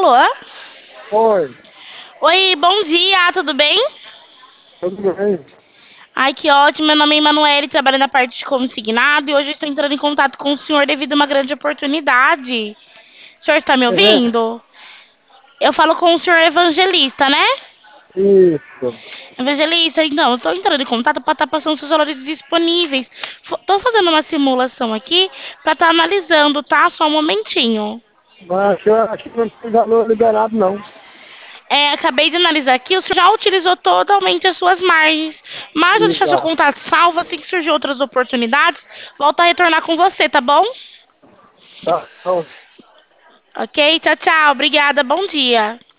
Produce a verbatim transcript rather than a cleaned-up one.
Alô? Oi, Oi, bom dia, tudo bem? tudo bem? Ai, que ótimo. Meu nome é Emanuele, trabalho na parte de consignado e hoje eu estou entrando em contato com o senhor devido a uma grande oportunidade. O senhor está me É, ouvindo? Eu falo com o senhor Evangelista, né? isso. Evangelista, então, eu estou entrando em contato para estar passando seus valores disponíveis. Estou fazendo uma simulação aqui para estar analisando, tá? Só um momentinho. Mas eu acho que não tem valor liberado, não. É, acabei de analisar aqui, o senhor já utilizou totalmente as suas margens. Mas eu deixar seu Exato. contato salvo, assim que surgir outras oportunidades, volto a retornar com você, tá bom? Tá, então, Ok? Tchau, tchau. Obrigada. Bom dia.